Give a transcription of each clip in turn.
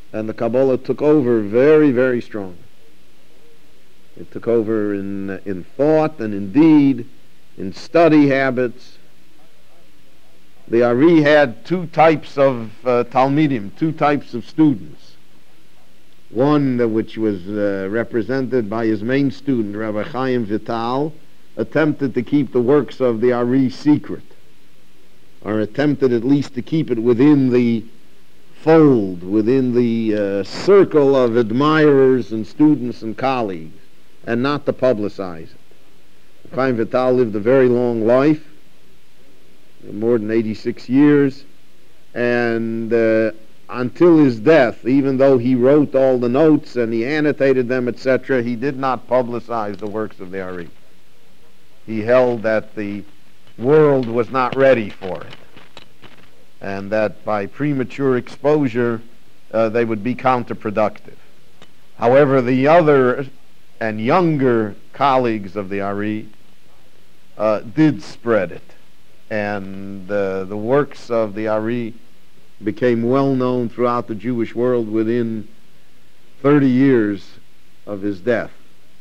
and the Kabbalah took over very, very strong. It took over in thought and in deed, in study habits. The Ari had two types of Talmidim, two types of students. One which was represented by his main student, Rabbi Chaim Vital, attempted to keep the works of the Ari secret, or attempted at least to keep it within the fold, within the circle of admirers and students and colleagues, and not to publicize it. Chaim Vital lived a very long life, more than 86 years, and until his death, even though he wrote all the notes and he annotated them, etc., he did not publicize the works of the Ari. He held that the world was not ready for it, and that by premature exposure they would be counterproductive. However, the other and younger colleagues of the Ari did spread it, and the works of the Ari became well known throughout the Jewish world within 30 years of his death.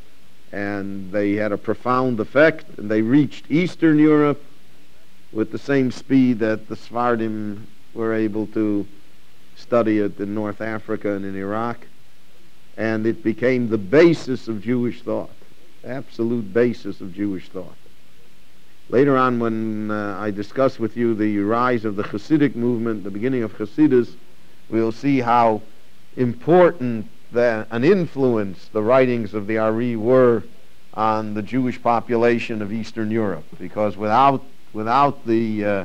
And they had a profound effect, and they reached Eastern Europe with the same speed that the Sephardim were able to study it in North Africa and in Iraq. And it became the basis of Jewish thought, absolute basis of Jewish thought. Later on, when I discuss with you the rise of the Hasidic movement, the beginning of Hasidus, we'll see how important an influence the writings of the Ari were on the Jewish population of Eastern Europe, because without the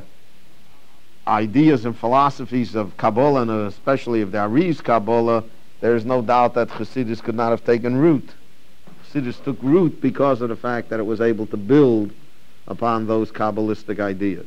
ideas and philosophies of Kabbalah, and especially of the Ari's Kabbalah, there's no doubt that Hasidus could not have taken root. Hasidus took root because of the fact that it was able to build upon those Kabbalistic ideas.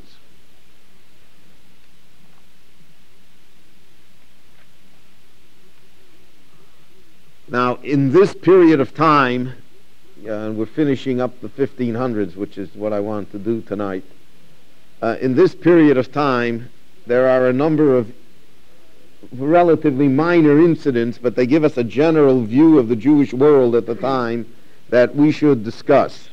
Now, in this period of time, and we're finishing up the 1500s, which is what I want to do tonight. In this period of time, there are a number of relatively minor incidents, but they give us a general view of the Jewish world at the time that we should discuss.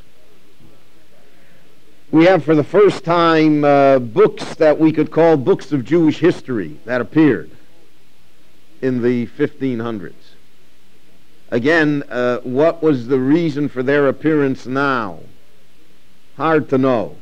We have for the first time books that we could call books of Jewish history that appeared in the 1500s. Again, what was the reason for their appearance now? Hard to know.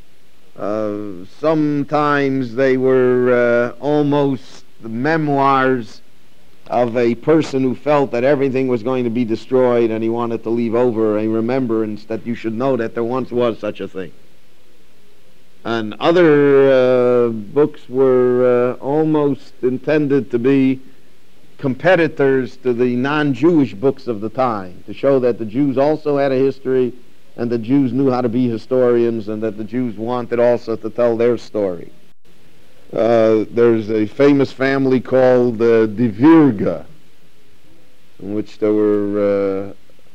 Sometimes they were almost the memoirs of a person who felt that everything was going to be destroyed and he wanted to leave over a remembrance that you should know that there once was such a thing. And other books were almost intended to be competitors to the non-Jewish books of the time, to show that the Jews also had a history, and the Jews knew how to be historians, and that the Jews wanted also to tell their story. There's a famous family called the Virga, in which there were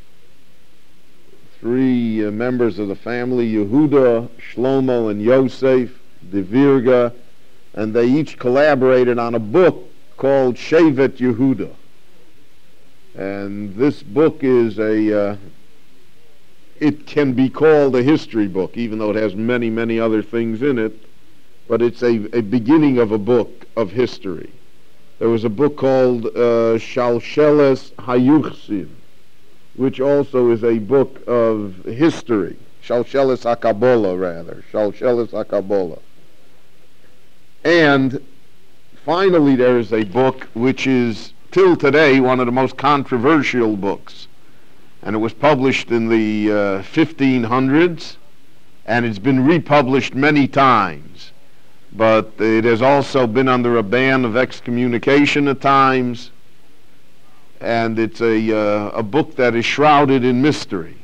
three members of the family, Yehuda, Shlomo, and Yosef, the Virga, and they each collaborated on a book called Shevet Yehuda. And this book is it can be called a history book, even though it has many, many other things in it, but it's a beginning of a book of history. There was a book called Shalsheles Hayuchsiv, which also is a book of history. Shalsheles HaKabbalah, rather. Shalsheles HaKabbalah. And finally, there is a book which is, till today, one of the most controversial books. And it was published in the 1500s, and it's been republished many times. But it has also been under a ban of excommunication at times, and it's a book that is shrouded in mystery.